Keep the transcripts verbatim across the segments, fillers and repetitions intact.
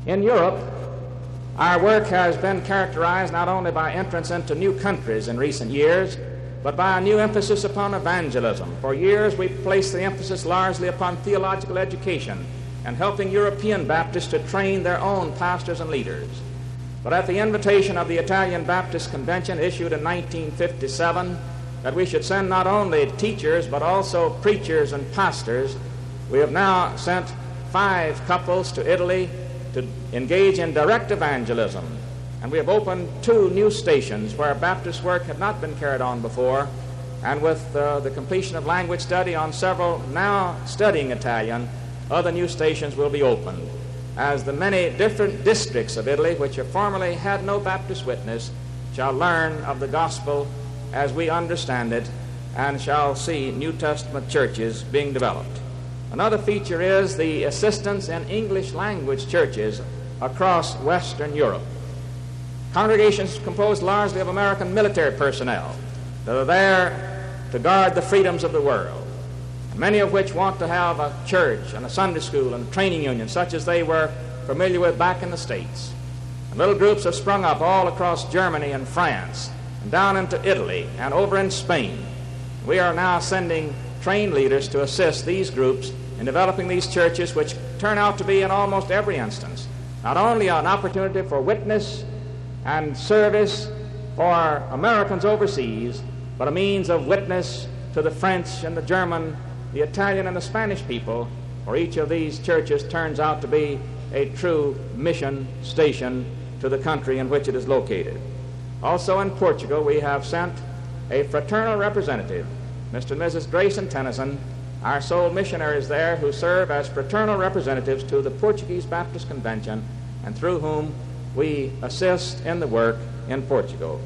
In Europe, our work has been characterized not only by entrance into new countries in recent years, but by a new emphasis upon evangelism. For years, we've placed the emphasis largely upon theological education and helping European Baptists to train their own pastors and leaders. But at the invitation of the Italian Baptist Convention issued in nineteen fifty-seven, that we should send not only teachers but also preachers and pastors, we have now sent five couples to Italy to engage in direct evangelism. And we have opened two new stations where Baptist work had not been carried on before, and with uh, the completion of language study on several now studying Italian, other new stations will be opened, as the many different districts of Italy which have formerly had no Baptist witness shall learn of the gospel as we understand it and shall see New Testament churches being developed. Another feature is the assistance in English language churches across Western Europe. Congregations composed largely of American military personnel that are there to guard the freedoms of the world, many of which want to have a church and a Sunday school and a training union such as they were familiar with back in the States. And little groups have sprung up all across Germany and France and down into Italy and over in Spain. We are now sending trained leaders to assist these groups in developing these churches, which turn out to be in almost every instance not only an opportunity for witness and service for Americans overseas, but a means of witness to the French and the German, the Italian and the Spanish people, for each of these churches turns out to be a true mission station to the country in which it is located. Also in Portugal, we have sent a fraternal representative, Mister and Missus Grayson Tennyson, our sole missionaries there, who serve as fraternal representatives to the Portuguese Baptist Convention, and through whom we assist in the work in Portugal.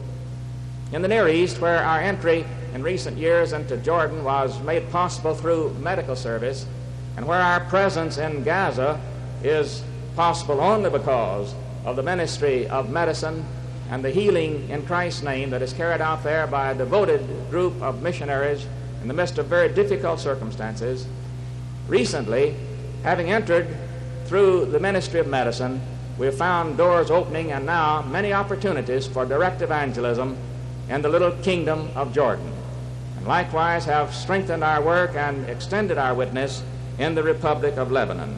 In the Near East, where our entry in recent years into Jordan was made possible through medical service, and where our presence in Gaza is possible only because of the ministry of medicine and the healing in Christ's name that is carried out there by a devoted group of missionaries in the midst of very difficult circumstances. Recently, having entered through the ministry of medicine, we have found doors opening and now many opportunities for direct evangelism in the little kingdom of Jordan, and likewise have strengthened our work and extended our witness in the Republic of Lebanon.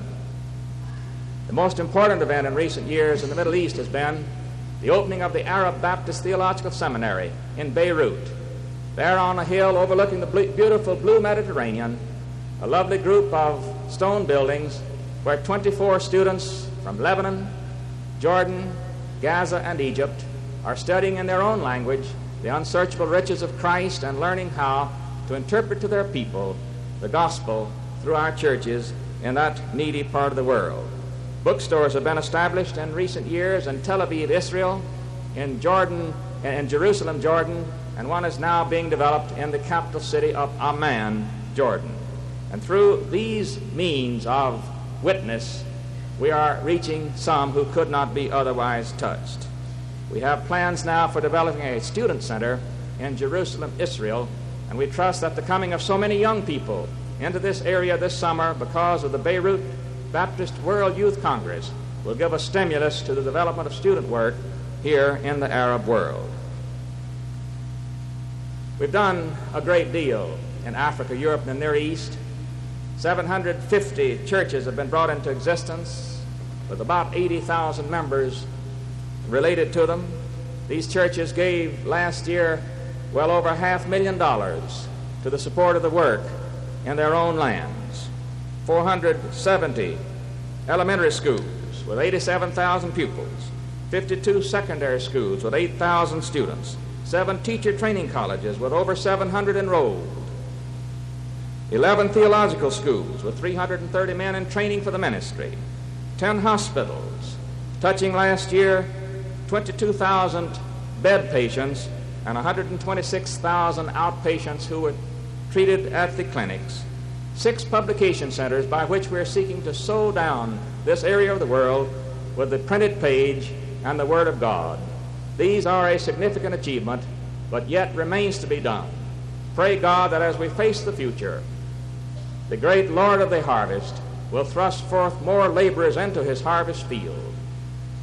The most important event in recent years in the Middle East has been the opening of the Arab Baptist Theological Seminary in Beirut. There on a hill overlooking the beautiful blue Mediterranean, a lovely group of stone buildings where twenty-four students from Lebanon, Jordan, Gaza, and Egypt are studying in their own language the unsearchable riches of Christ and learning how to interpret to their people the gospel through our churches in that needy part of the world. Bookstores have been established in recent years in Tel Aviv, Israel, in Jordan, in Jerusalem, Jordan, and one is now being developed in the capital city of Amman, Jordan. And through these means of witness, we are reaching some who could not be otherwise touched. We have plans now for developing a student center in Jerusalem, Israel, and we trust that the coming of so many young people into this area this summer because of the Beirut Baptist World Youth Congress will give a stimulus to the development of student work here in the Arab world. We've done a great deal in Africa, Europe, and the Near East. seven hundred fifty churches have been brought into existence with about eighty thousand members related to them. These churches gave last year well over half a million dollars to the support of the work in their own lands. four hundred seventy elementary schools with eighty-seven thousand pupils, fifty-two secondary schools with eight thousand students, seven teacher training colleges with over seven hundred enrolled, eleven theological schools with three hundred thirty men in training for the ministry, ten hospitals, touching last year twenty-two thousand bed patients and one hundred twenty-six thousand outpatients who were treated at the clinics, six publication centers by which we are seeking to sow down this area of the world with the printed page and the Word of God. These are a significant achievement, but yet remains to be done. Pray God that as we face the future, the great Lord of the harvest will thrust forth more laborers into his harvest field,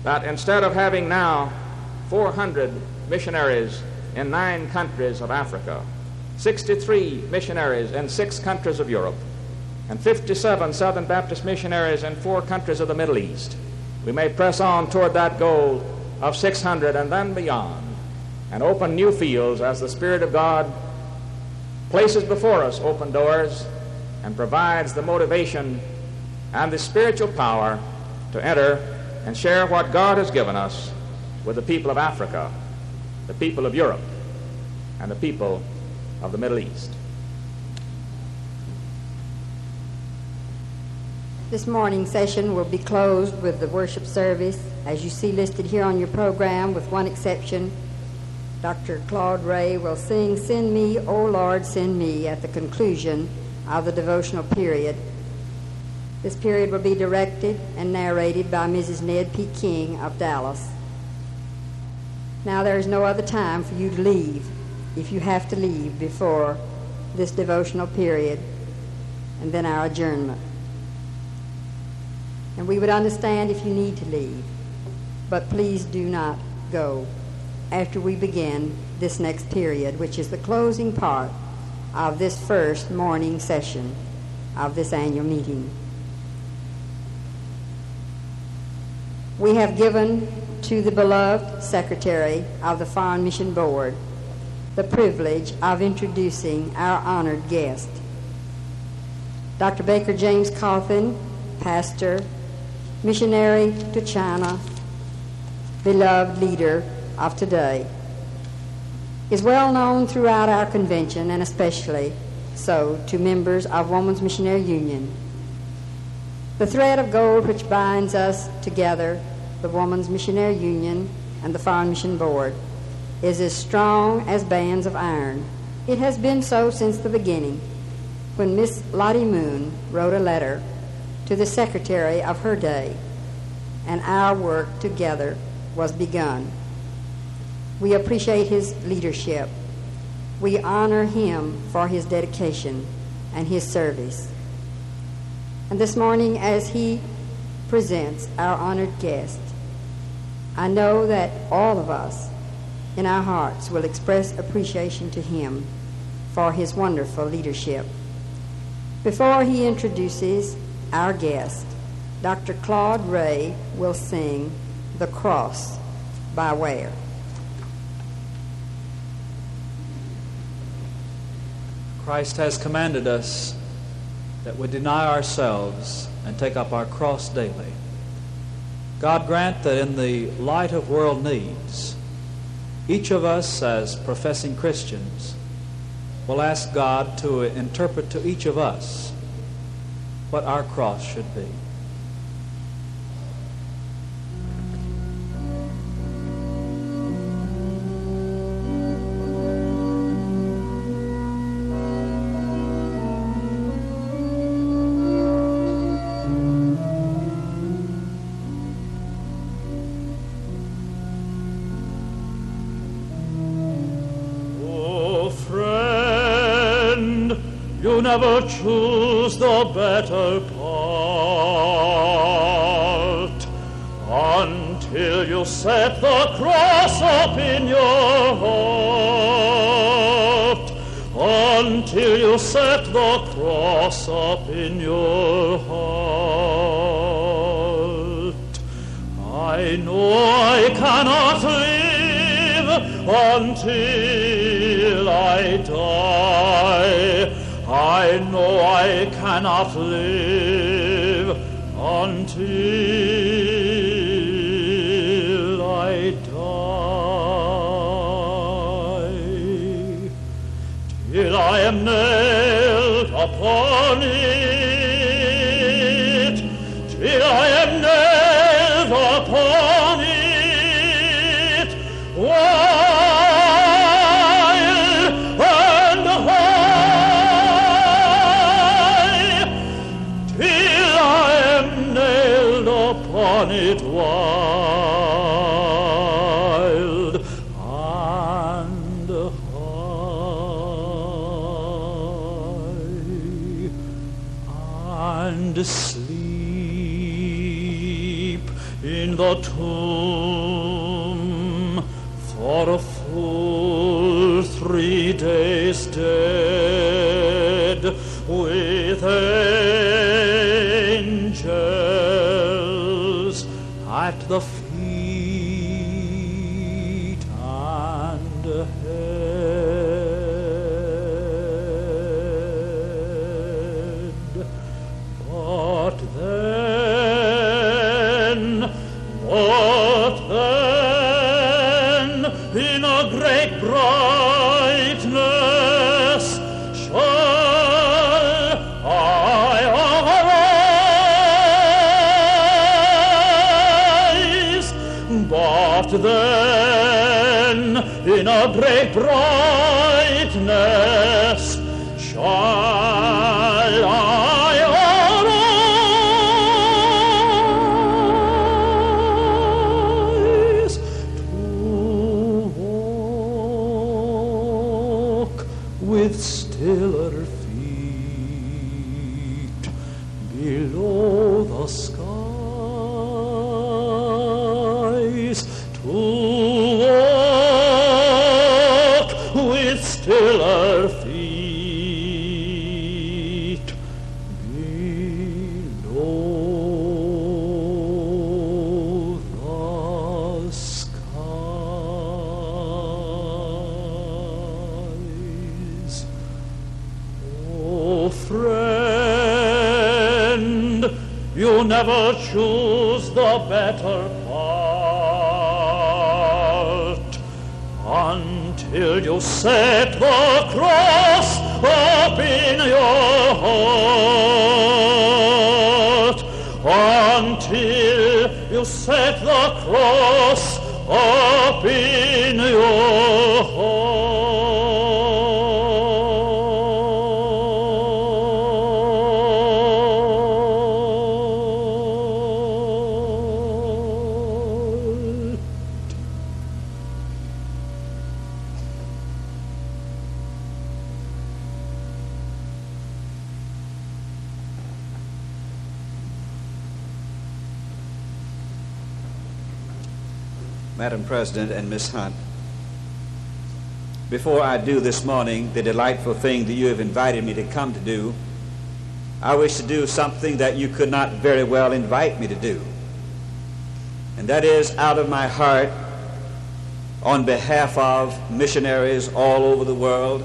that instead of having now four hundred missionaries in nine countries of Africa, sixty-three missionaries in six countries of Europe, and fifty-seven Southern Baptist missionaries in four countries of the Middle East, we may press on toward that goal of six hundred and then beyond, and open new fields as the Spirit of God places before us open doors and provides the motivation and the spiritual power to enter and share what God has given us with the people of Africa, the people of Europe, and the people of the Middle East. This morning's session will be closed with the worship service, as you see listed here on your program, with one exception. Doctor Claude Ray will sing "Send Me, O Lord, Send Me" at the conclusion of the devotional period. This period will be directed and narrated by Missus Ned P. King of Dallas. Now there is no other time for you to leave, if you have to leave before this devotional period and then our adjournment. And we would understand if you need to leave, but please do not go after we begin this next period, which is the closing part of this first morning session of this annual meeting. We have given to the beloved Secretary of the Foreign Mission Board the privilege of introducing our honored guest. Doctor Baker James Coffin, pastor, missionary to China, beloved leader of today, is well known throughout our convention, and especially so to members of Woman's Missionary Union. The thread of gold which binds us together, the Woman's Missionary Union and the Foreign Mission Board, is as strong as bands of iron. It has been so since the beginning, when Miss Lottie Moon wrote a letter to the secretary of her day, and our work together was begun. We appreciate his leadership. We honor him for his dedication and his service. And this morning, as he presents our honored guest, I know that all of us in our hearts will express appreciation to him for his wonderful leadership. Before he introduces our guest, Doctor Claude Ray will sing "The Cross" by Ware. Christ has commanded us that we deny ourselves and take up our cross daily. God grant that in the light of world needs, each of us as professing Christians will ask God to interpret to each of us what our cross should be. Never choose the better part until you set the cross up in your heart, until you set the cross up in your heart. I know I cannot live until I die. I know I cannot live until I die, till I am nailed upon it, till I am nailed upon it. Why? It wild and high, and sleep in in the tomb for a full three days dead, with angels at the feet and head. But then, but then, in a great brightness shall I arise. But then, in a great brightness shall I arise to walk with stiller feet below the skies, to walk with stiller feet below the skies. Oh, friend, you never choose the better part until you set the cross up in your heart, until you set the cross up in your heart. Madam President and Miss Hunt, before I do this morning the delightful thing that you have invited me to come to do, I wish to do something that you could not very well invite me to do. And that is, out of my heart, on behalf of missionaries all over the world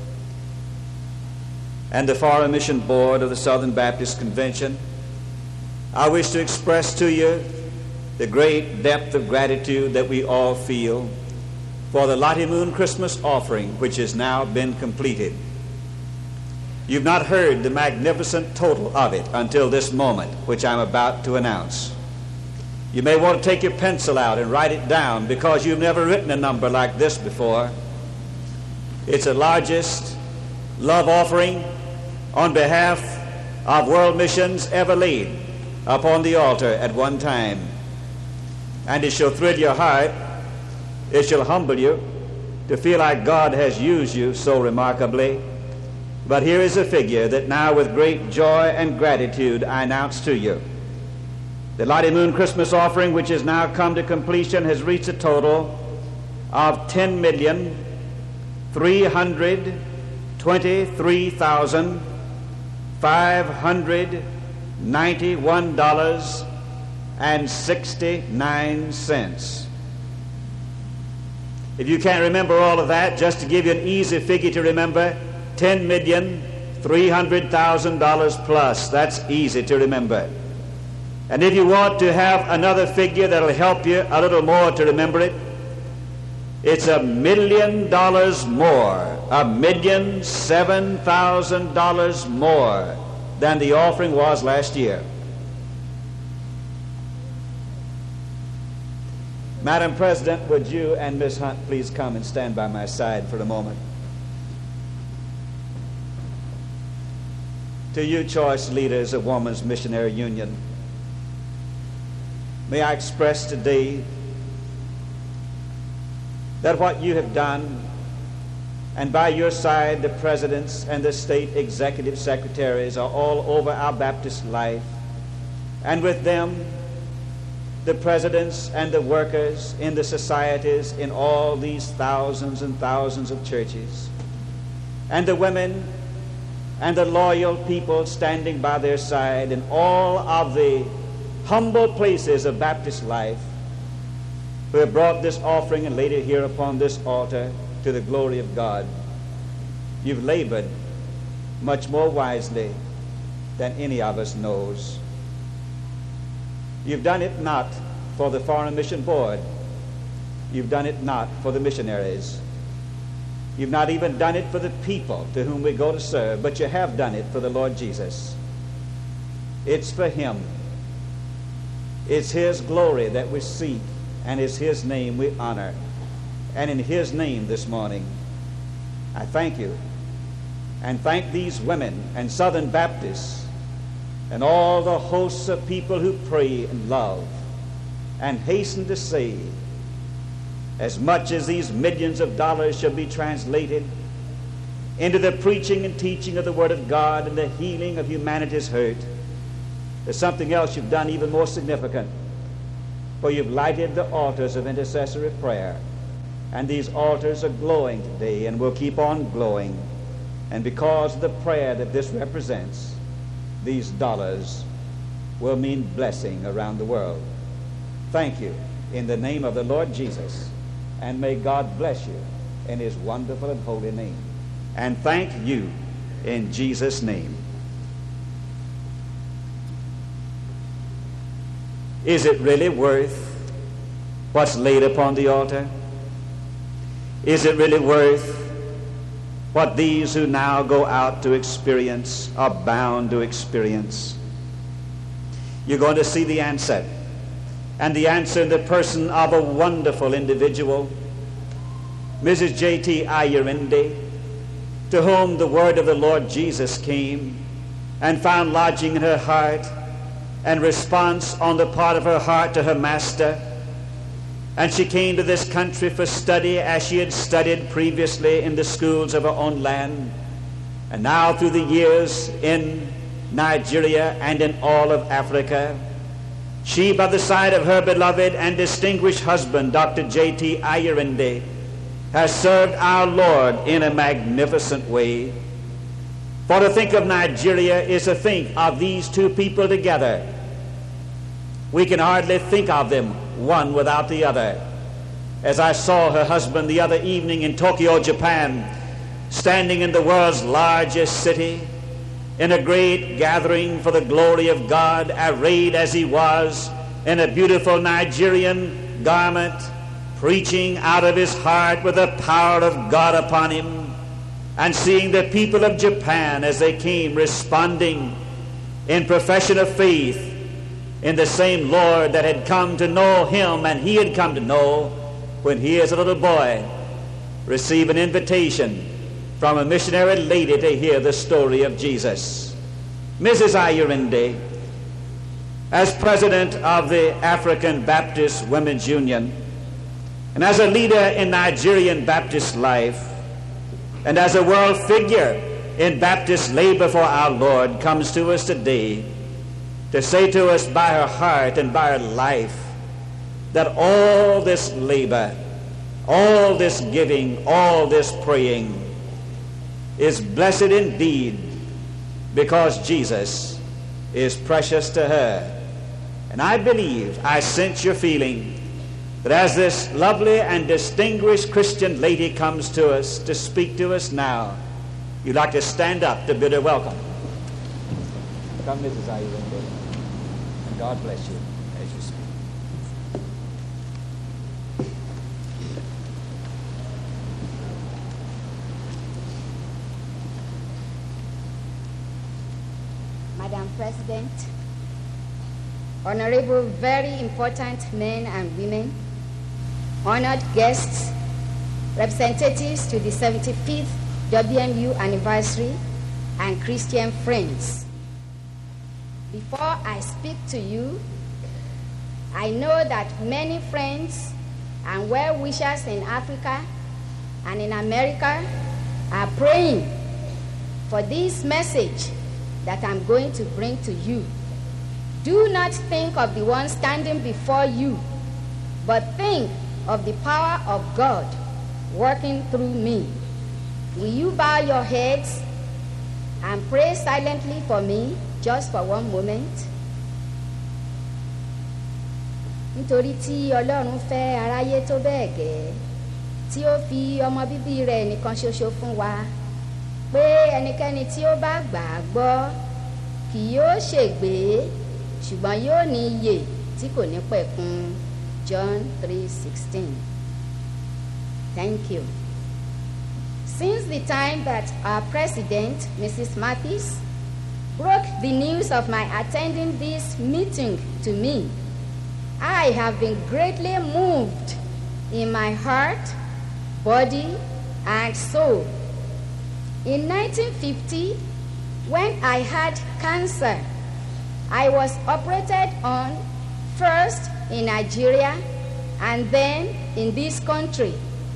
and the Foreign Mission Board of the Southern Baptist Convention, I wish to express to you the great depth of gratitude that we all feel for the Lottie Moon Christmas offering, which has now been completed. You've not heard the magnificent total of it until this moment, which I'm about to announce. You may want to take your pencil out and write it down, because you've never written a number like this before. It's the largest love offering on behalf of world missions ever laid upon the altar at one time. And it shall thrill your heart, it shall humble you to feel like God has used you so remarkably. But here is a figure that now with great joy and gratitude I announce to you. The Lottie Moon Christmas offering, which has now come to completion, has reached a total of ten million three hundred twenty-three thousand five hundred ninety-one dollars and sixty-nine cents. If you can't remember all of that, just to give you an easy figure to remember, ten million three hundred thousand dollars plus. That's easy to remember. And if you want to have another figure that'll help you a little more to remember it, it's a million dollars more, a million seven thousand dollars more than the offering was last year. Madam President, would you and Miss Hunt please come and stand by my side for a moment? To you, choice leaders of Woman's Missionary Union, may I express today that what you have done, and by your side the presidents and the state executive secretaries are all over our Baptist life, and with them the presidents and the workers in the societies in all these thousands and thousands of churches, and the women and the loyal people standing by their side in all of the humble places of Baptist life, who have brought this offering and laid it here upon this altar to the glory of God. You've labored much more wisely than any of us knows. You've done it not for the Foreign Mission Board. You've done it not for the missionaries. You've not even done it for the people to whom we go to serve, but you have done it for the Lord Jesus. It's for Him. It's His glory that we seek, and it's His name we honor. And in His name this morning, I thank you, and thank these women and Southern Baptists and all the hosts of people who pray and love and hasten to say, as much as these millions of dollars shall be translated into the preaching and teaching of the Word of God and the healing of humanity's hurt, there's something else you've done even more significant. For you've lighted the altars of intercessory prayer, and these altars are glowing today and will keep on glowing. And because of the prayer that this represents, these dollars will mean blessing around the world. Thank you in the name of the Lord Jesus, and may God bless you in His wonderful and holy name. And thank you in Jesus' name. Is it really worth what's laid upon the altar? Is it really worth what these who now go out to experience are bound to experience? You're going to see the answer. And the answer in the person of a wonderful individual, Missus J T Ayerinde, to whom the word of the Lord Jesus came and found lodging in her heart and response on the part of her heart to her master. And she came to this country for study as she had studied previously in the schools of her own land. And now through the years in Nigeria and in all of Africa, she, by the side of her beloved and distinguished husband, Doctor J T Ayerinde, has served our Lord in a magnificent way. For to think of Nigeria is to think of these two people together. We can hardly think of them one without the other. As I saw her husband the other evening in Tokyo, Japan, standing in the world's largest city, in a great gathering for the glory of God, arrayed as he was in a beautiful Nigerian garment, preaching out of his heart with the power of God upon him, and seeing the people of Japan as they came responding in profession of faith in the same Lord that had come to know him and he had come to know when he, as a little boy, received an invitation from a missionary lady to hear the story of Jesus. Missus Ayerinde, as president of the African Baptist Women's Union, and as a leader in Nigerian Baptist life, and as a world figure in Baptist labor for our Lord, comes to us today to say to us by her heart and by her life that all this labor, all this giving, all this praying is blessed indeed because Jesus is precious to her. And I believe, I sense your feeling that as this lovely and distinguished Christian lady comes to us to speak to us now, you'd like to stand up to bid her welcome. Come, Missus Ayerinde, and God bless you as you speak. Madam President, honorable, very important men and women, honored guests, representatives to the seventy-fifth W M U anniversary, and Christian friends. Before I speak to you, I know that many friends and well-wishers in Africa and in America are praying for this message that I'm going to bring to you. Do not think of the one standing before you, but think of the power of God working through me. Will you bow your heads and pray silently for me just for one moment? Nítorí tí Ọlọ́run fẹ́ aráyé tó bẹ́ẹ̀ gẹ́, tí ó fi ọmọ bíbí rẹ̀ nìkan ṣoṣo fún wa, pé ẹnikẹ́ni tí ó bá gbà á gbọ́ kì yóò ṣègbé, ṣùgbọ́n yóò ní iyè tí kò ní pẹ̀kun. John three sixteen. Thank you. Since the time that our president, Missus Mathis, broke the news of my attending this meeting to me, I have been greatly moved in my heart, body, and soul. In nineteen fifty, when I had cancer, I was operated on first in Nigeria and then in this country.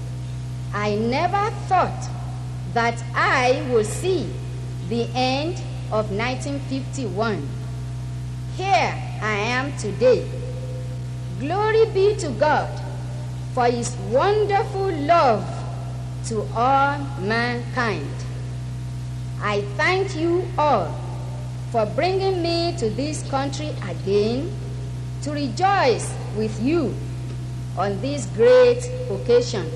I never thought that I would see the end of nineteen fifty-one. Here I am today. Glory be to God for his wonderful love to all mankind. I thank you all for bringing me to this country again to rejoice with you on this great occasion.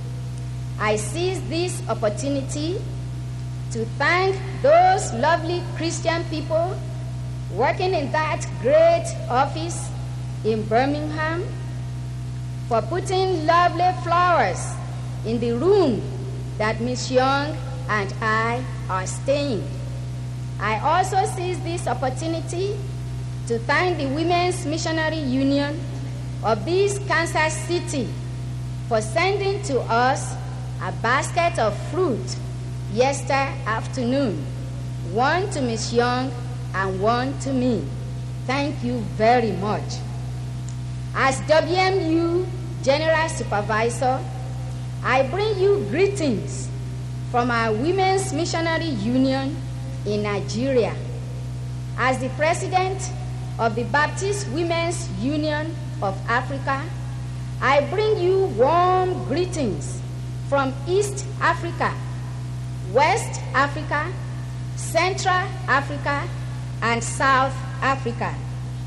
I seize this opportunity to thank those lovely Christian people working in that great office in Birmingham for putting lovely flowers in the room that Miss Young and I are staying. I also seize this opportunity to thank the Women's Missionary Union of this Kansas City for sending to us a basket of fruit yesterday afternoon, one to Miss Young and one to me. Thank you very much. As W M U General Supervisor, I bring you greetings from our Women's Missionary Union in Nigeria. As the President of the Baptist Women's Union of Africa, I bring you warm greetings from East Africa, West Africa, Central Africa, and South Africa.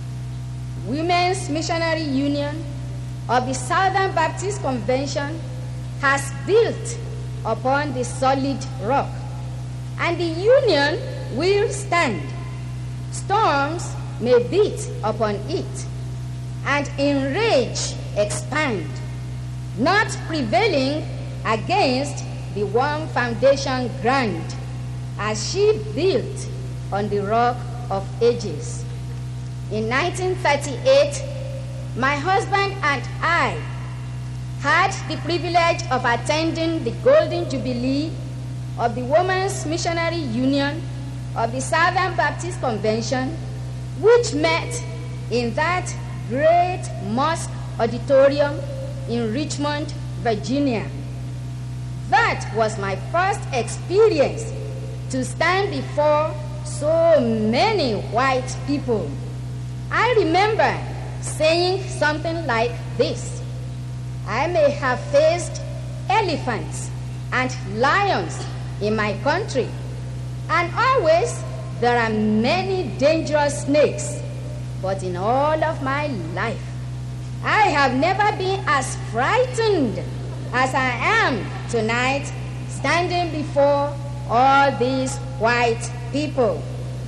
Women's Missionary Union of the Southern Baptist Convention has built upon the solid rock, and the union will stand. Storms may beat upon it, and in rage expand, not prevailing against the one foundation ground, as she built on the rock of ages. In nineteen thirty-eight, my husband and I had the privilege of attending the Golden Jubilee of the Women's Missionary Union of the Southern Baptist Convention, which met in that great mosque auditorium in Richmond, Virginia. That was my first experience to stand before so many white people. I remember saying something like this: I may have faced elephants and lions in my country, and always there are many dangerous snakes, but in all of my life, I have never been as frightened as I am tonight, standing before all these white people.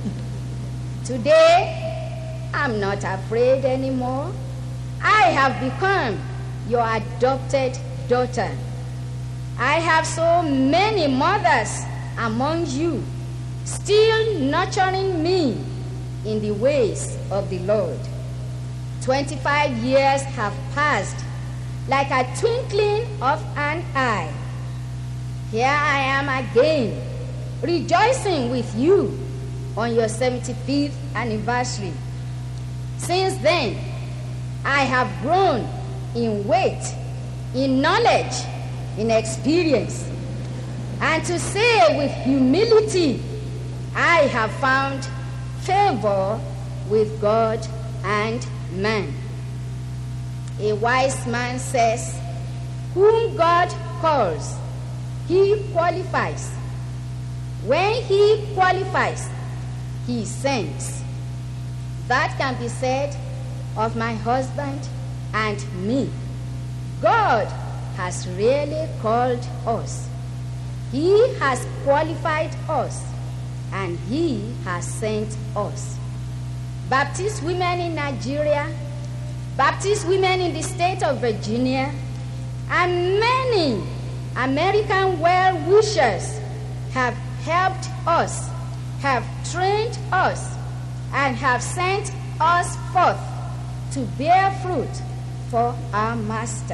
Today, I'm not afraid anymore. I have become your adopted daughter. I have so many mothers among you, still nurturing me in the ways of the Lord. Twenty-five years have passed like a twinkling of an eye. Here I am again, rejoicing with you on your seventy-fifth anniversary. Since then, I have grown in weight, in knowledge, in experience. And to say with humility, I have found favor with God and man. A wise man says, whom God calls, he qualifies. When he qualifies, he sends. That can be said of my husband and me. God has really called us. He has qualified us, and he has sent us. Baptist women in Nigeria, Baptist women in the state of Virginia, and many American well-wishers have helped us, have trained us, and have sent us forth to bear fruit for our Master.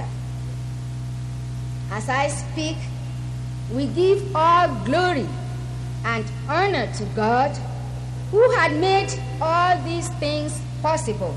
As I speak, we give all glory and honor to God, who had made all these things possible.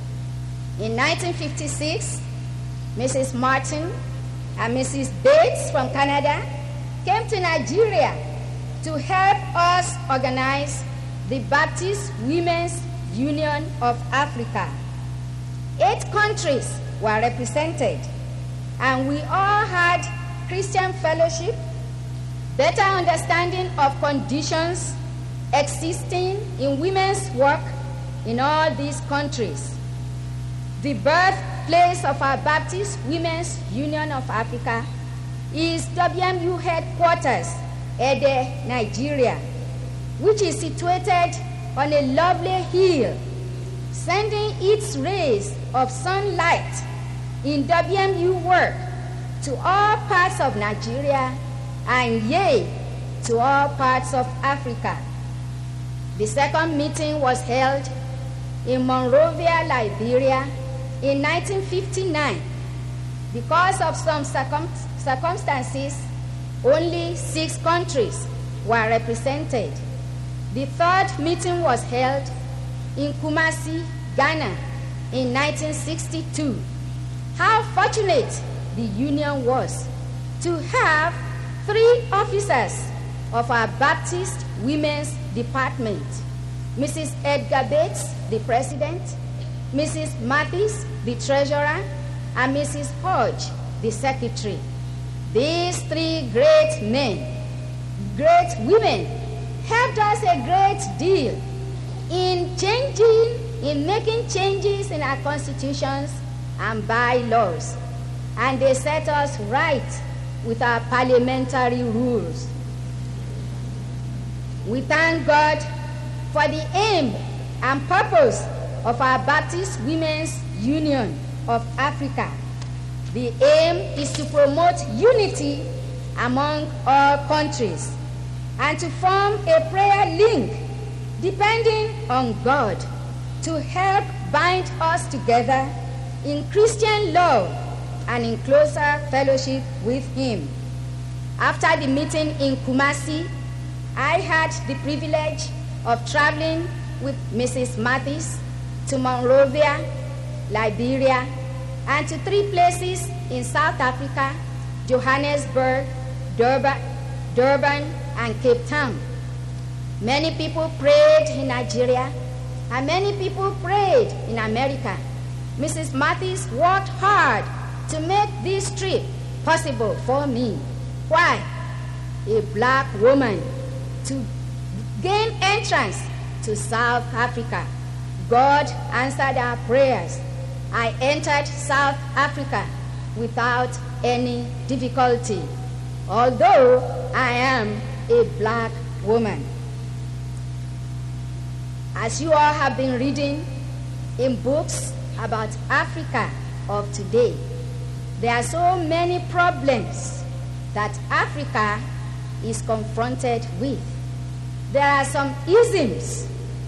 In nineteen fifty-six, Missus Martin and Missus Bates from Canada came to Nigeria to help us organize the Baptist Women's Union of Africa. Eight countries were represented, and we all had Christian fellowship, better understanding of conditions existing in women's work in all these countries. The birthplace of our Baptist Women's Union of Africa is W M U headquarters, Ede, Nigeria, which is situated on a lovely hill, sending its rays of sunlight in W M U work to all parts of Nigeria and yea, to all parts of Africa. The second meeting was held in Monrovia, Liberia in nineteen fifty-nine. Because of some circum circumstances, only six countries were represented. The third meeting was held in Kumasi, Ghana in nineteen sixty-two. How fortunate the union was to have three officers of our Baptist Women's Department: Missus Edgar Bates, the president, Missus Mathis, the treasurer, and Missus Hodge, the secretary. These three great men, great women, helped us a great deal in changing, in making changes in our constitutions and bylaws. And they set us right with our parliamentary rules. We thank God for the aim and purpose of our Baptist Women's Union of Africa. The aim is to promote unity among all countries and to form a prayer link depending on God to help bind us together in Christian love and in closer fellowship with Him. After the meeting in Kumasi, I had the privilege of traveling with Missus Mathis to Monrovia, Liberia, and to three places in South Africa: Johannesburg, Durban, Durban, and Cape Town. Many people prayed in Nigeria, and many people prayed in America. Missus Mathis worked hard to make this trip possible for me. Why? A black woman to gain entrance to South Africa. God answered our prayers. I entered South Africa without any difficulty, although I am a black woman. As you all have been reading in books about Africa of today, there are so many problems that Africa is confronted with. There are some isms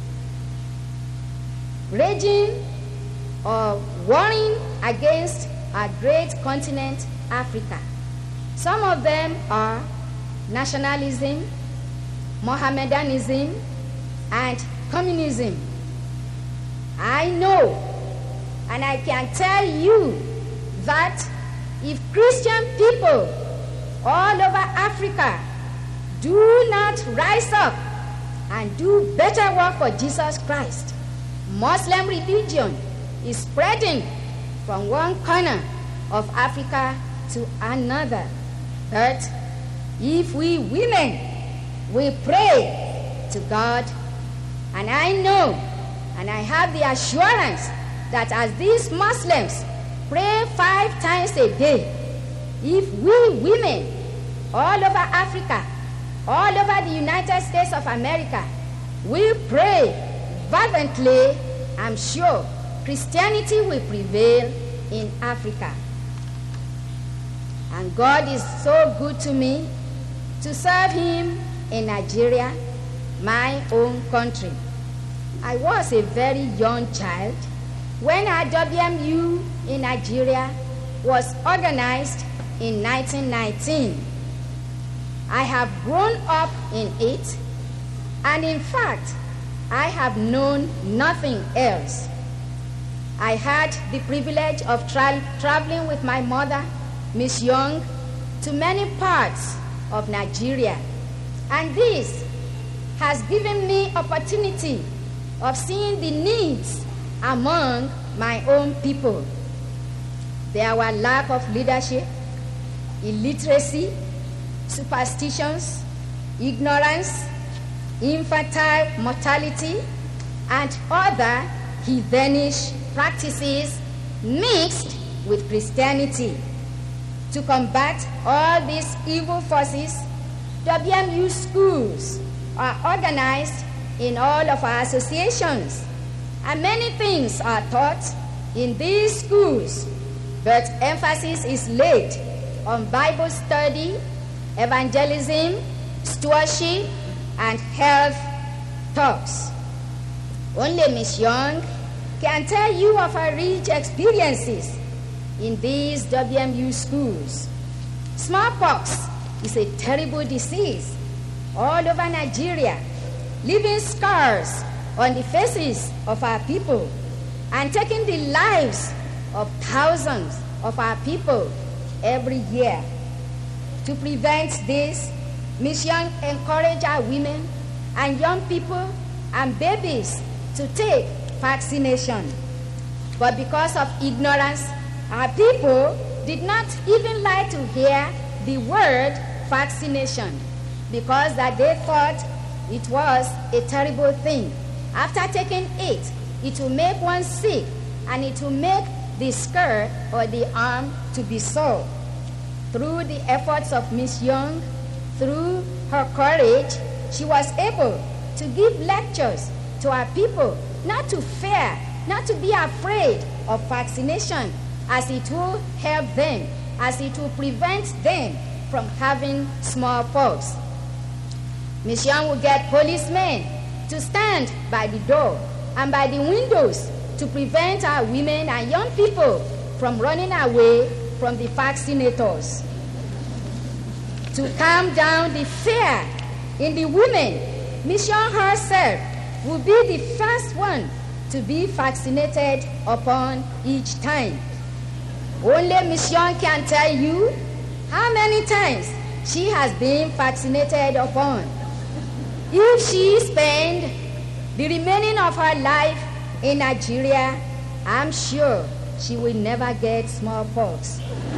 raging or warring against our great continent, Africa. Some of them are nationalism, Mohammedanism, and communism. I know, and I can tell you that if Christian people all over Africa do not rise up and do better work for Jesus Christ, Muslim religion is spreading from one corner of Africa to another. But if we women, we pray to God, and I know and I have the assurance that as these Muslims pray five times a day, if we women all over Africa, all over the United States of America, we pray fervently, I'm sure Christianity will prevail in Africa. And God is so good to me to serve him in Nigeria, my own country. I was a very young child when our W M U in Nigeria was organized in nineteen nineteen. I have grown up in it, and in fact, I have known nothing else. I had the privilege of tra- traveling with my mother, Miss Young, to many parts of Nigeria, and this has given me opportunity of seeing the needs among my own people. There were lack of leadership, illiteracy, superstitions, ignorance, infantile mortality, and other heathenish practices mixed with Christianity. To combat all these evil forces, W M U schools are organized in all of our associations, and many things are taught in these schools, but emphasis is laid on Bible study, evangelism, stewardship, and health talks. Only Miss Young can tell you of her rich experiences in these W M U schools. Smallpox is a terrible disease all over Nigeria, leaving scars on the faces of our people and taking the lives of thousands of our people every year. To prevent this, Miss Young encouraged our women and young people and babies to take vaccination. But because of ignorance, our people did not even like to hear the word vaccination because that they thought it was a terrible thing. After taking it, it will make one sick, and it will make the skirt or the arm to be sore. Through the efforts of Miss Young, through her courage, she was able to give lectures to our people not to fear, not to be afraid of vaccination, as it will help them, as it will prevent them from having smallpox. Miss Young will get policemen to stand by the door and by the windows to prevent our women and young people from running away from the vaccinators. To calm down the fear in the women, Miss Young herself will be the first one to be vaccinated upon each time. Only Miss Young can tell you how many times she has been vaccinated upon. If she spends the remaining of her life in Nigeria, I'm sure she will never get smallpox.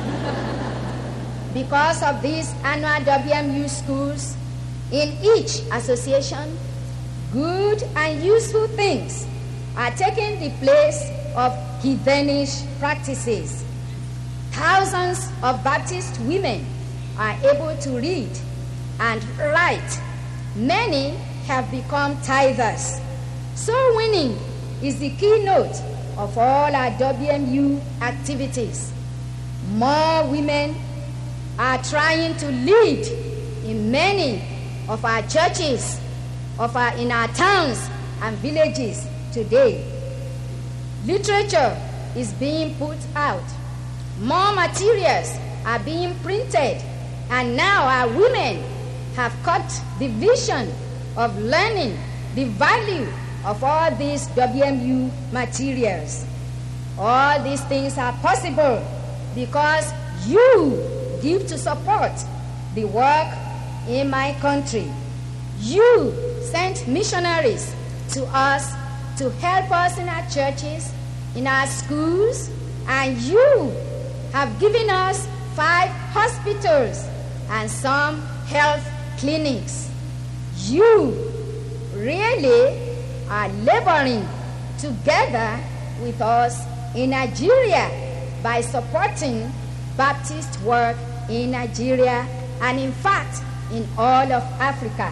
Because of these annual W M U schools, in each association, good and useful things are taking the place of heathenish practices. Thousands of Baptist women are able to read and write. Many have become tithers. Soul winning is the keynote of all our W M U activities. More women are trying to lead in many of our churches, of our, in our towns and villages today. Literature is being put out. More materials are being printed, and now our women have caught the vision of learning the value of all these W M U materials. All these things are possible because you give to support the work in my country. You sent missionaries to us to help us in our churches, in our schools, and you have given us five hospitals and some health clinics. You really are laboring together with us in Nigeria by supporting Baptist work in Nigeria and in fact in all of Africa.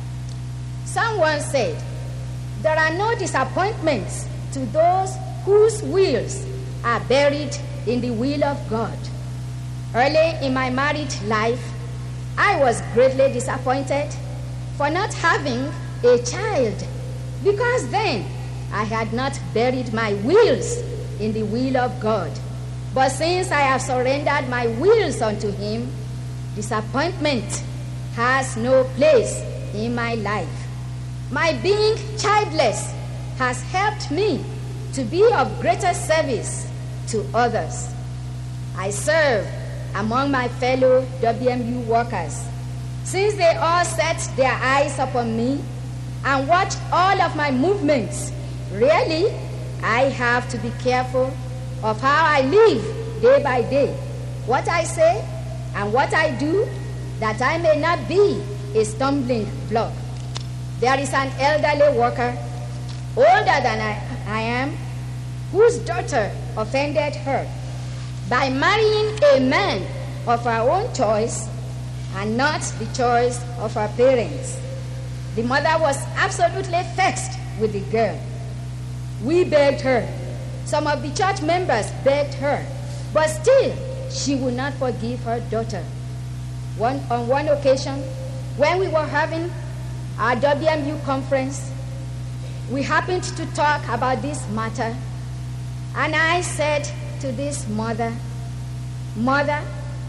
Someone said, there are no disappointments to those whose wills are buried in the will of God. Early in my married life, I was greatly disappointed for not having a child, because then I had not buried my wills in the will of God. But since I have surrendered my wills unto Him, disappointment has no place in my life. My being childless has helped me to be of greater service to others. I serve among my fellow W M U workers. Since they all set their eyes upon me and watch all of my movements, really, I have to be careful of how I live day by day, what I say and what I do, that I may not be a stumbling block. There is an elderly worker, older than I, I am, whose daughter offended her by marrying a man of her own choice and not the choice of her parents. The mother was absolutely vexed with the girl. We begged her. Some of the church members begged her, but still she would not forgive her daughter. One, on one occasion, when we were having our W M U conference, we happened to talk about this matter, and I said to this mother, Mother,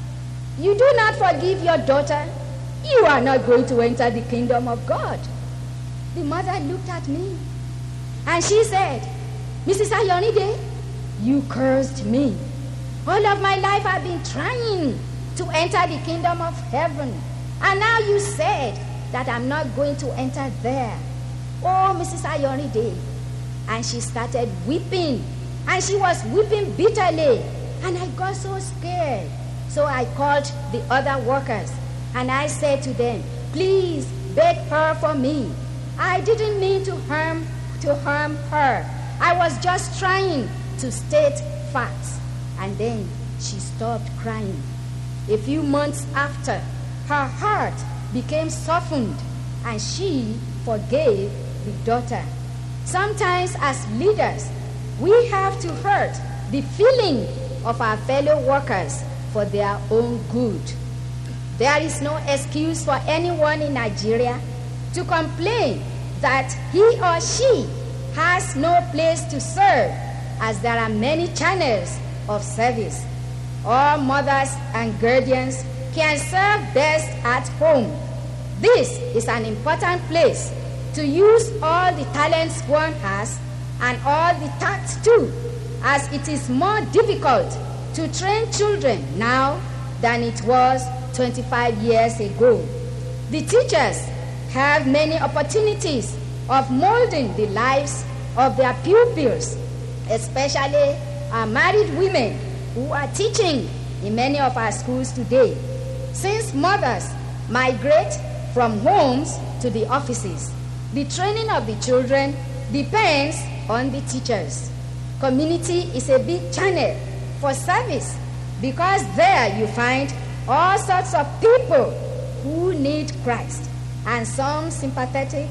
you do not forgive your daughter, you are not going to enter the kingdom of God. The mother looked at me and she said, Missus Ayonide, you cursed me. All of my life I've been trying to enter the kingdom of heaven, and now you said that I'm not going to enter there. Oh, Missus Ayonide. And she started weeping, and she was weeping bitterly, and I got so scared. So I called the other workers, and I said to them, please beg her for me. I didn't mean to harm to harm her. I was just trying to state facts. And then she stopped crying. A few months after, her heart became softened, and she forgave the daughter. Sometimes as leaders, we have to hurt the feeling of our fellow workers for their own good. There is no excuse for anyone in Nigeria to complain that he or she has no place to serve, as there are many channels of service. All mothers and guardians can serve best at home. This is an important place to use all the talents one has and all the tacts too, as it is more difficult to train children now than it was twenty-five years ago. The teachers have many opportunities of molding the lives of their pupils, especially our married women who are teaching in many of our schools today. Since mothers migrate from homes to the offices, the training of the children depends on the teachers. Community is a big channel for service, because there you find all sorts of people who need Christ and some sympathetic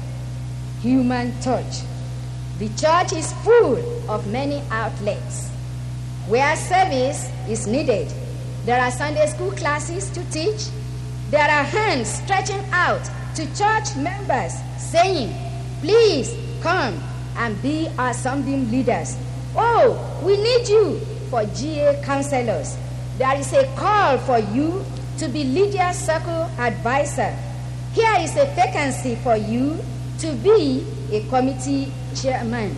human touch. The church is full of many outlets. Where service is needed, there are Sunday school classes to teach. There are hands stretching out to church members saying, please come and be our Sunbeam leaders. Oh, we need you for G A counselors. There is a call for you to be Lydia Circle advisor. Here is a vacancy for you to be a committee chairman.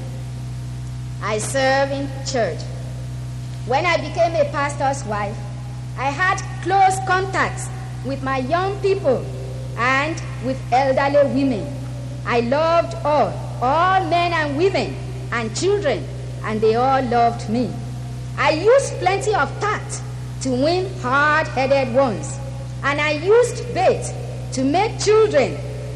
I serve in church. When I became a pastor's wife, I had close contacts with my young people and with elderly women. I loved all, all men and women, and children, and they all loved me. I used plenty of tact to win hard-headed ones, and I used bait to make children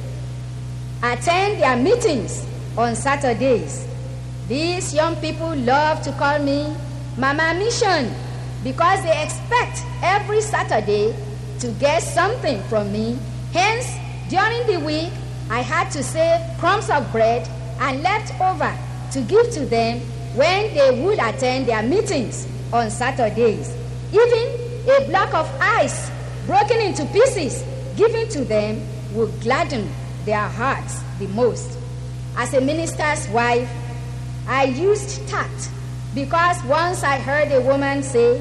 attend their meetings on Saturdays. These young people love to call me Mama Mission because they expect every Saturday to get something from me. Hence, during the week, I had to save crumbs of bread and leftover to give to them when they would attend their meetings on Saturdays. Even a block of ice broken into pieces given to them would gladden their hearts the most. As a minister's wife, I used tact because once I heard a woman say,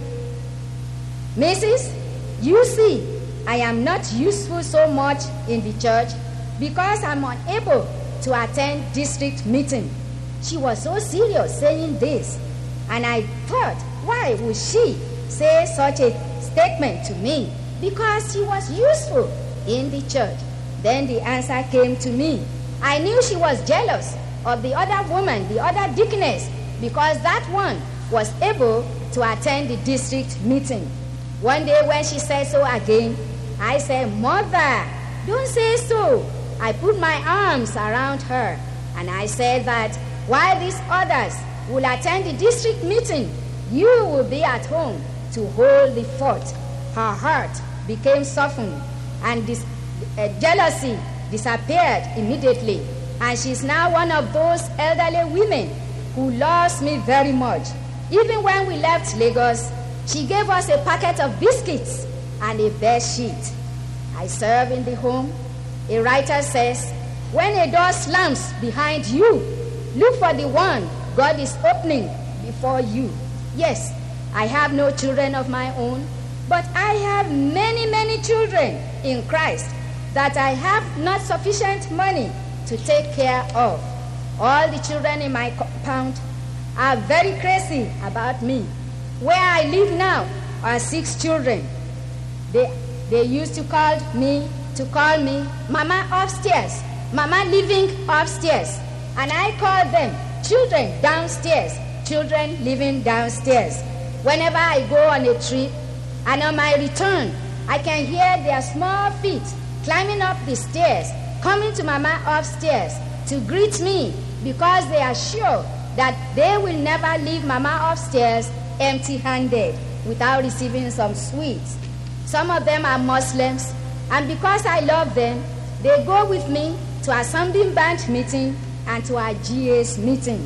"Missus, you see, I am not useful so much in the church because I'm unable to attend district meeting." She was so serious saying this, and I thought, why would she say such a statement to me? Because she was useful in the church. Then the answer came to me. I knew she was jealous of the other woman, the other deaconess, because that one was able to attend the district meeting. One day when she said so again, I said, "Mother, don't say so." I put my arms around her and I said that while these others will attend the district meeting, you will be at home to hold the fort. Her heart became softened and this uh, jealousy disappeared immediately, and she's now one of those elderly women who loves me very much. Even when we left Lagos, she gave us a packet of biscuits and a bed sheet. I serve in the home. A writer says, when a door slams behind you, look for the one God is opening before you. Yes, I have no children of my own, but I have many, many children in Christ that I have not sufficient money to take care of. All the children in my compound are very crazy about me. Where I live now are six children. They, they used to call me to call me Mama upstairs, Mama living upstairs, and I call them children downstairs, children living downstairs. Whenever I go on a trip and on my return, I can hear their small feet climbing up the stairs, coming to Mama upstairs to greet me because they are sure that they will never leave Mama upstairs empty-handed without receiving some sweets. Some of them are Muslims, and because I love them, they go with me to assembling band meeting and to our G A's meeting.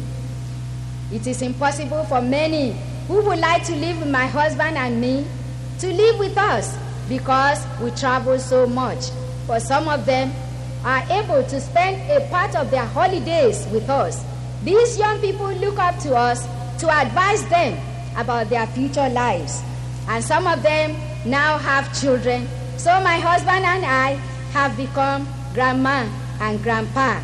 It is impossible for many who would like to live with my husband and me to live with us because we travel so much. But some of them are able to spend a part of their holidays with us. These young people look up to us to advise them about their future lives. And some of them now have children. So my husband and I have become grandma and grandpa.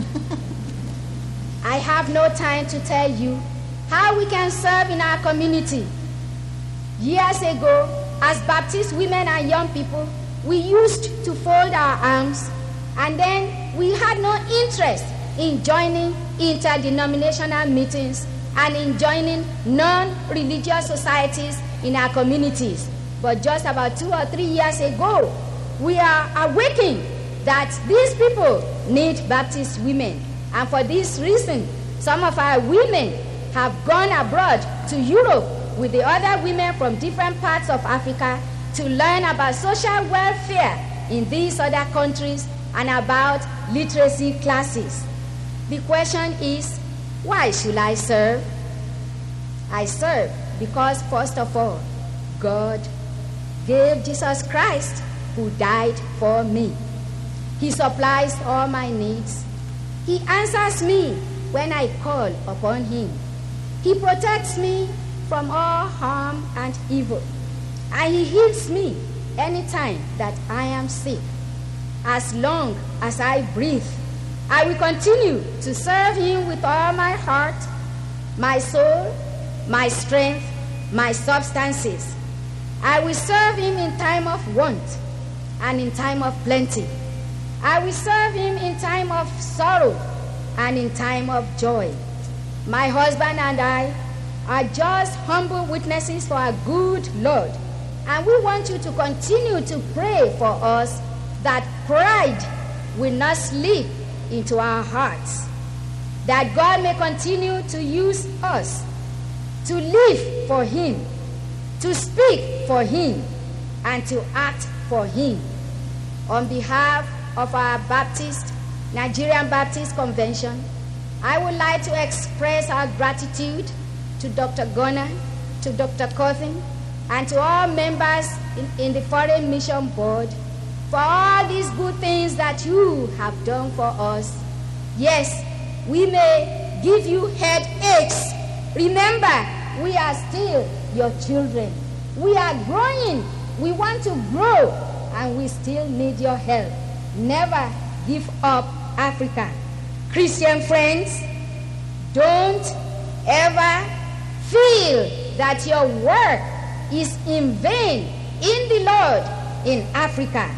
I have no time to tell you how we can serve in our community. Years ago, as Baptist women and young people, we used to fold our arms, and then we had no interest in joining interdenominational meetings and in joining non-religious societies in our communities. But just about two or three years ago, we are awakened that these people need Baptist women. And for this reason, some of our women have gone abroad to Europe with the other women from different parts of Africa to learn about social welfare in these other countries and about literacy classes. The question is, why should I serve? I serve because, first of all, God gave Jesus Christ who died for me. He supplies all my needs. He answers me when I call upon him. He protects me from all harm and evil. And he heals me anytime that I am sick. As long as I breathe, I will continue to serve him with all my heart, my soul, my strength, my substances. I will serve him in time of want and in time of plenty. I will serve him in time of sorrow and in time of joy. My husband and I are just humble witnesses for our good Lord. And we want you to continue to pray for us that pride will not slip into our hearts, that God may continue to use us to live for Him, to speak for Him, and to act for Him. On behalf of our Baptist, Nigerian Baptist Convention, I would like to express our gratitude to Doctor Gunnar, to Doctor Coffin, and to all members in, in the Foreign Mission Board for all these good things that you have done for us. Yes, we may give you headaches. Remember, we are still your children. We are growing. We want to grow, and we still need your help. Never give up Africa. Christian friends, don't ever feel that your work is in vain in the Lord in Africa.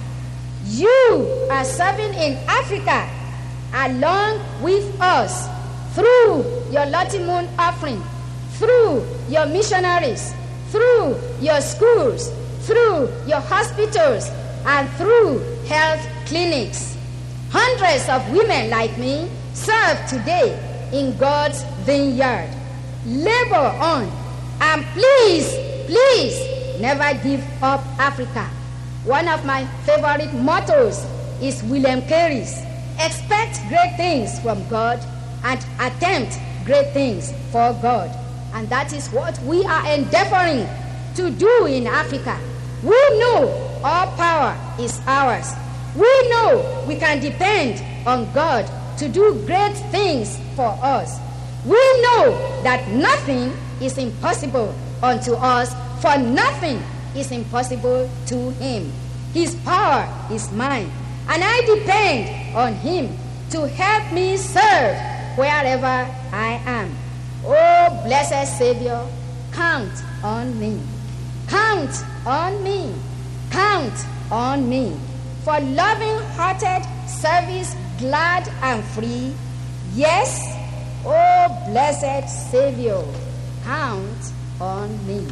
You are serving in Africa along with us through your Lottie Moon offering, through your missionaries, through your schools, through your hospitals, and through health clinics. Hundreds of women like me serve today in God's vineyard. Labor on, and please, please never give up Africa. One of my favorite mottos is William Carey's: expect great things from God and attempt great things for God. And that is what we are endeavoring to do in Africa. We know all power is ours. We know we can depend on God to do great things for us. We know that nothing is impossible unto us, for nothing is impossible to Him. His power is mine, and I depend on Him to help me serve wherever I am. Oh, blessed Savior, count on me. Count on me. Count on me. For loving-hearted service, glad and free. Yes, oh, blessed Savior, count on me.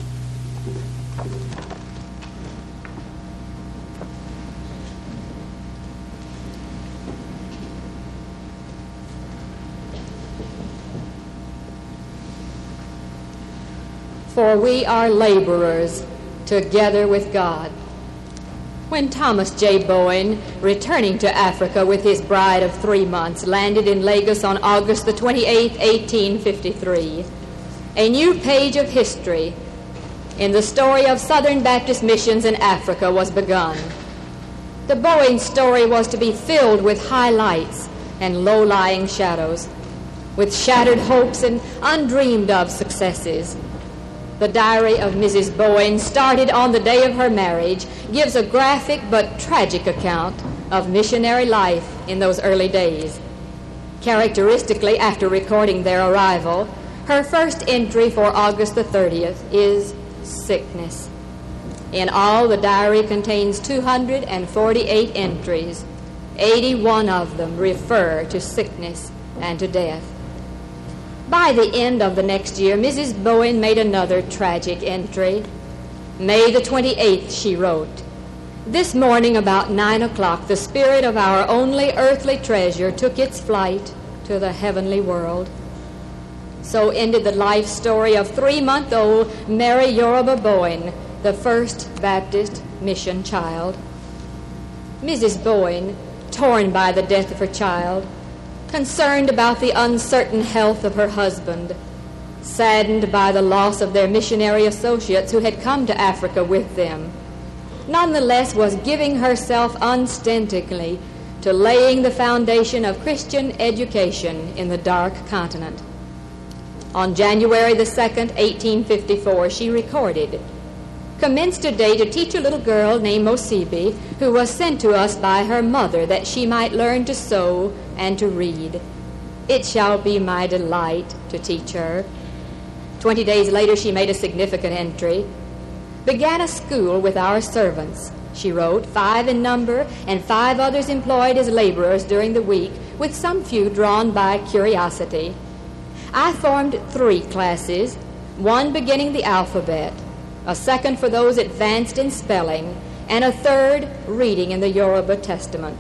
For we are laborers together with God. When Thomas J. Bowen, returning to Africa with his bride of three months, landed in Lagos on August the twenty-eighth, eighteen fifty-three, a new page of history in the story of Southern Baptist missions in Africa was begun. The Bowen story was to be filled with highlights and low-lying shadows, with shattered hopes and undreamed-of successes. The diary of Missus Bowen, started on the day of her marriage, gives a graphic but tragic account of missionary life in those early days. Characteristically, after recording their arrival, her first entry for August the thirtieth is sickness. In all, the diary contains two hundred forty-eight entries. eighty-one of them refer to sickness and to death. By the end of the next year, Missus Bowen made another tragic entry. May the twenty-eighth, she wrote, "This morning about nine o'clock, the spirit of our only earthly treasure took its flight to the heavenly world." So ended the life story of three-month-old Mary Yoruba Bowen, the first Baptist mission child. Missus Bowen, torn by the death of her child, concerned about the uncertain health of her husband, saddened by the loss of their missionary associates who had come to Africa with them, nonetheless was giving herself unstintingly to laying the foundation of Christian education in the dark continent. On January the second, eighteen fifty-four, she recorded, "Commenced today to teach a little girl named Mosibi, who was sent to us by her mother that she might learn to sew and to read. It shall be my delight to teach her." Twenty days later, she made a significant entry. "Began a school with our servants," she wrote, "five in number, and five others employed as laborers during the week, with some few drawn by curiosity. I formed three classes, one beginning the alphabet, a second for those advanced in spelling, and a third reading in the Yoruba Testament.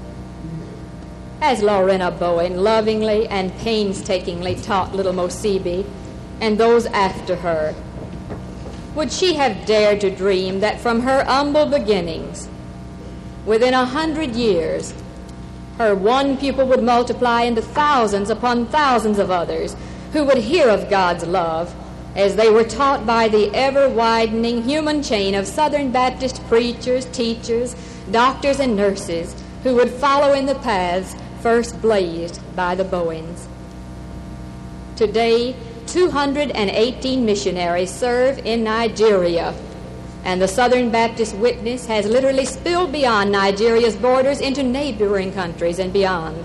As Lorena Bowen lovingly and painstakingly taught little Mosibi and those after her, would she have dared to dream that from her humble beginnings, within a hundred years, her one pupil would multiply into thousands upon thousands of others who would hear of God's love as they were taught by the ever-widening human chain of Southern Baptist preachers, teachers, doctors, and nurses who would follow in the paths first blazed by the Bowens. Today, two hundred eighteen missionaries serve in Nigeria, and the Southern Baptist Witness has literally spilled beyond Nigeria's borders into neighboring countries and beyond.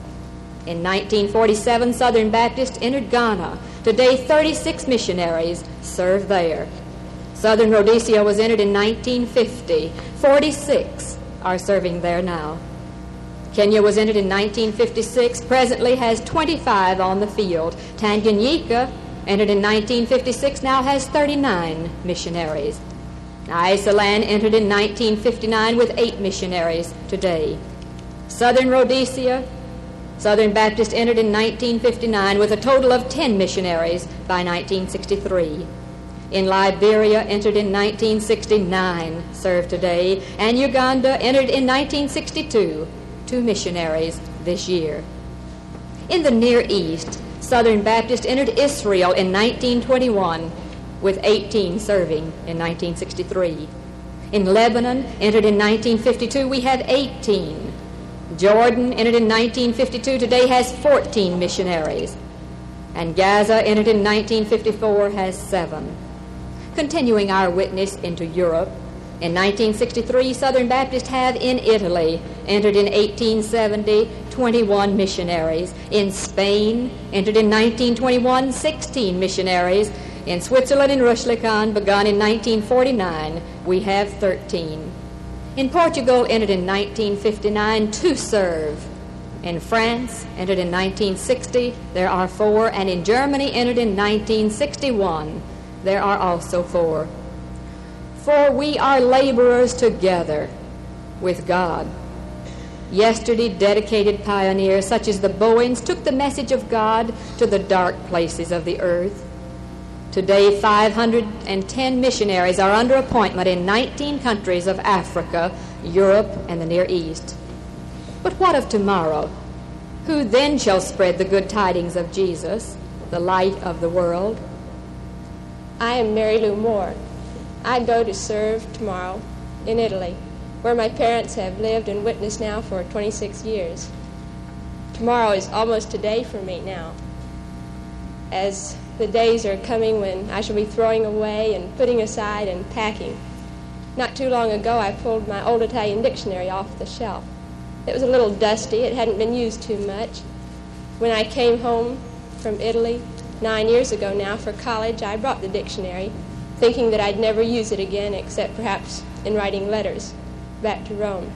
In nineteen forty-seven, Southern Baptist entered Ghana. Today, thirty-six missionaries serve there. Southern Rhodesia was entered in nineteen fifty. forty-six are serving there now. Kenya was entered in nineteen fifty-six, presently has twenty-five on the field. Tanganyika, entered in nineteen fifty-six, now has thirty-nine missionaries. Iceland entered in nineteen fifty-nine with eight missionaries today. Southern Rhodesia, Southern Baptist entered in nineteen fifty-nine with a total of ten missionaries by nineteen sixty-three. In Liberia, entered in nineteen sixty-nine, serve today, and Uganda entered in nineteen sixty-two, two missionaries this year. In the Near East, Southern Baptist entered Israel in nineteen twenty-one, with eighteen serving in nineteen sixty-three. In Lebanon, entered in nineteen fifty-two, we have eighteen. Jordan, entered in nineteen fifty-two, today has fourteen missionaries. And Gaza, entered in nineteen fifty-four, has seven. Continuing our witness into Europe, in nineteen sixty-three, Southern Baptists have in Italy, entered in eighteen seventy, twenty-one missionaries. In Spain, entered in nineteen twenty-one, sixteen missionaries. In Switzerland and Rushlikan, begun in nineteen forty-nine, we have thirteen. In Portugal, entered in nineteen fifty-nine, two serve. In France, entered in nineteen sixty, there are four. And in Germany, entered in nineteen sixty-one, there are also four. For we are laborers together with God. Yesterday, dedicated pioneers such as the Bowens took the message of God to the dark places of the earth. Today, five hundred ten missionaries are under appointment in nineteen countries of Africa, Europe, and the Near East. But what of tomorrow? Who then shall spread the good tidings of Jesus, the light of the world? I am Mary Lou Moore. I go to serve tomorrow in Italy, where my parents have lived and witnessed now for twenty-six years. Tomorrow is almost today for me now, as the days are coming when I shall be throwing away and putting aside and packing. Not too long ago, I pulled my old Italian dictionary off the shelf. It was a little dusty. It hadn't been used too much. When I came home from Italy nine years ago now for college, I brought the dictionary, thinking that I'd never use it again except perhaps in writing letters back to Rome.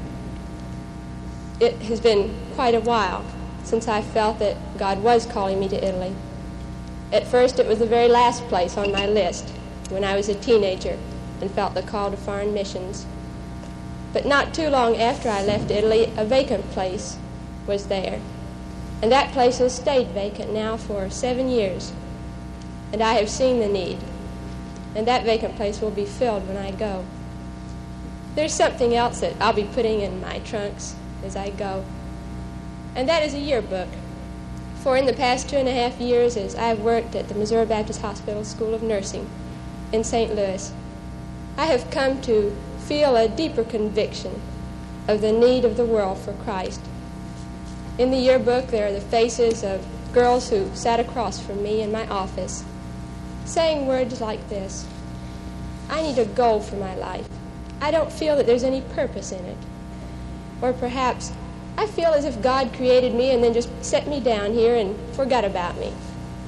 It has been quite a while since I felt that God was calling me to Italy. At first, it was the very last place on my list when I was a teenager and felt the call to foreign missions. But not too long after I left Italy, a vacant place was there. And that place has stayed vacant now for seven years. And I have seen the need. And that vacant place will be filled when I go. There's something else that I'll be putting in my trunks as I go. And that is a yearbook. For in the past two and a half years, as I've worked at the Missouri Baptist Hospital School of Nursing in Saint Louis, I have come to feel a deeper conviction of the need of the world for Christ. In the yearbook, there are the faces of girls who sat across from me in my office, saying words like this: I need a goal for my life. I don't feel that there's any purpose in it. Or perhaps, I feel as if God created me and then just set me down here and forgot about me.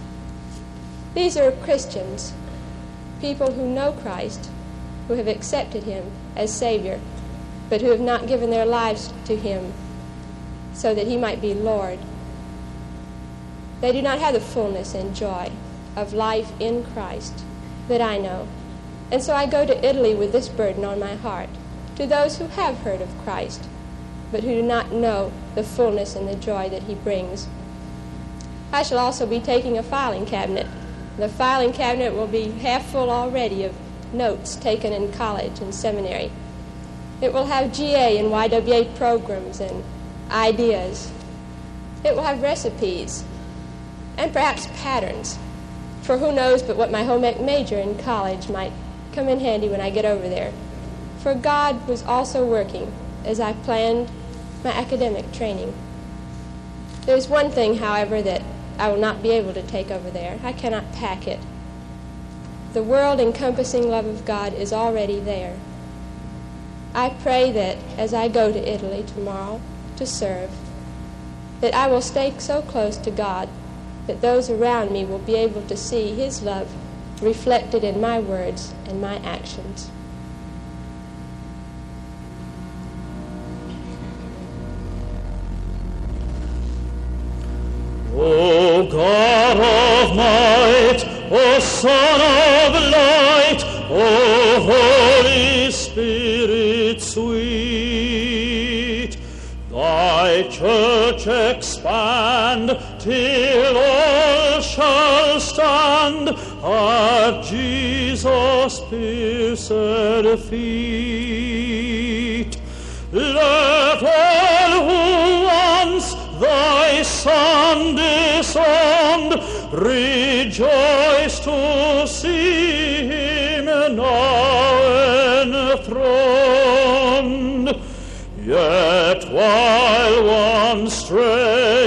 These are Christians, people who know Christ, who have accepted him as Savior, but who have not given their lives to him so that he might be Lord. They do not have the fullness and joy of life in Christ that I know. And so I go to Italy with this burden on my heart, to those who have heard of Christ, but who do not know the fullness and the joy that he brings. I shall also be taking a filing cabinet. The filing cabinet will be half full already of notes taken in college and seminary. It will have G A and Y W A programs and ideas. It will have recipes and perhaps patterns, for who knows but what my home ec major in college might come in handy when I get over there. For God was also working as I planned my academic training. There's one thing, however, that I will not be able to take over there. I cannot pack it. The world-encompassing love of God is already there. I pray that as I go to Italy tomorrow to serve, that I will stay so close to God that those around me will be able to see his love reflected in my words and my actions. O God of might, O Son of light, O Holy Spirit sweet, thy church expand till all shall stand at Jesus' pierced feet. Let all who once thy Son disowned rejoice to see him now enthroned. Yet while one stray